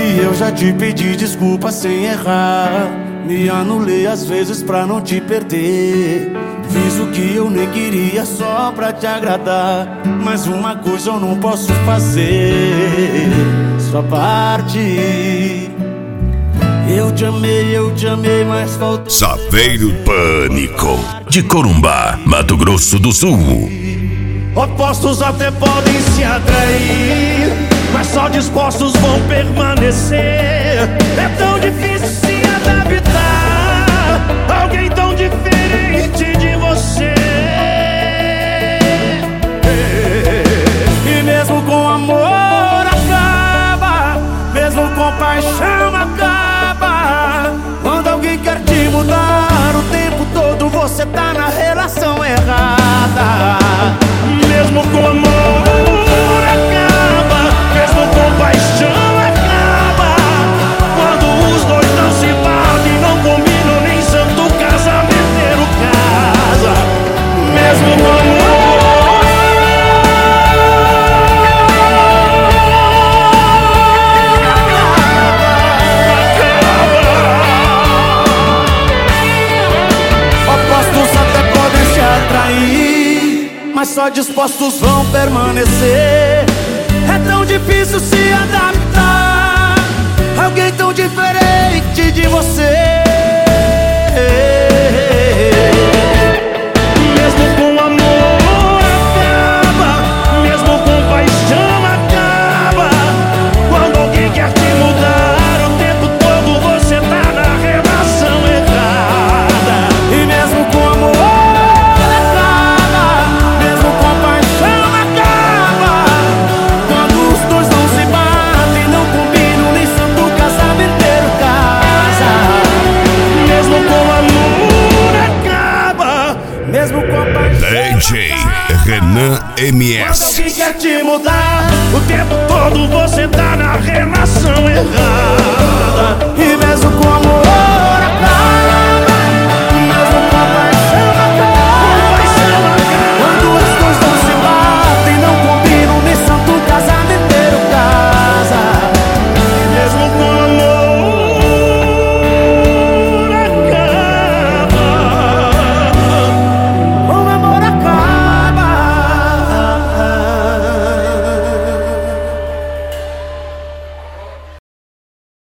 E eu já te pedi desculpa sem errar. Me anulei às vezes pra não te perder. Fiz o que eu nem queria só pra te agradar. Mas uma coisa eu não posso fazer, sua parte. Eu te amei, mas faltou. Saveiro Pânico, de Corumbá, Mato Grosso do Sul. Opostos até podem se atrair, mas só dispostos vão permanecer. É tão difícil se adaptar a alguém tão diferente de você. E mesmo com amor acaba, mesmo com paixão acaba. Quando alguém quer te mudar o tempo todo, você tá na relação errada. Mesmo com amor acaba, mesmo com paixão acaba. Quando os dois não se batem, não combinam, nem santo casamento casa. Mesmo com amor acaba. Opostos até podem se atrair, mas só dispostos vão permanecer. É tão difícil se adaptar a alguém tão diferente de você. mesmo com amor acaba, mesmo com paixão acaba. Quando alguém quer te mudar o tempo todo, você tá na relação errada. E mesmo com amor acaba, mesmo com paixão acaba. Quando os dois não se batem, não combinam, nem santo casamento casa. Mesmo com amor acaba, Mesmo com a paixão DJ Renan quando MS. alguém quer te mudar o tempo todo, você tá na relação errada. e mesmo com amor acaba.